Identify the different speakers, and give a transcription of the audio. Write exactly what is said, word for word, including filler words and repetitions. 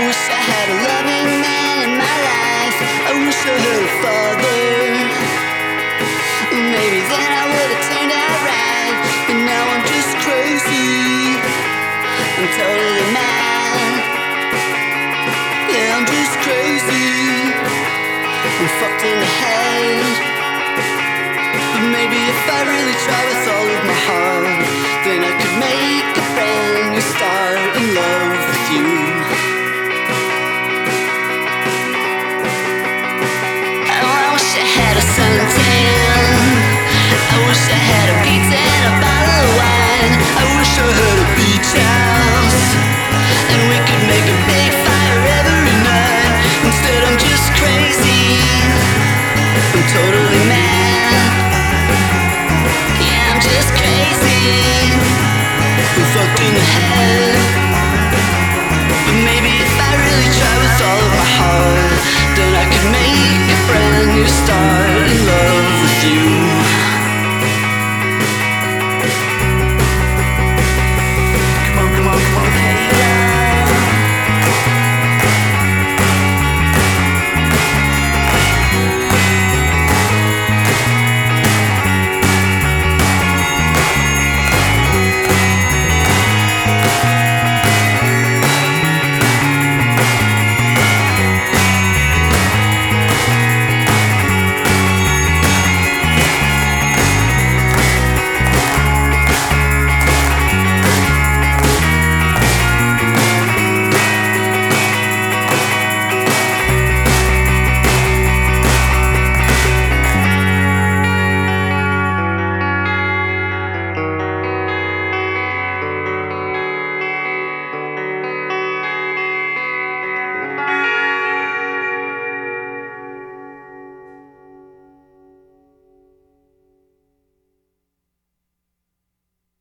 Speaker 1: wish I had a loving man in my life. I wish I had a father. Maybe then I would have turned out right. But now I'm just crazy. I'm totally mad. Yeah, I'm just crazy. I'm fucked in the head. But maybe if I really try with all of my heart, then I could make a brand new start in love with you. Oh, I wish I had a suntan. I wish I had a pizza and a bottle of wine. I wish I had a beach house, and we could make a big fire every night. Instead I'm just crazy. I'm totally mad. Yeah, I'm just crazy. I'm fucked in the head.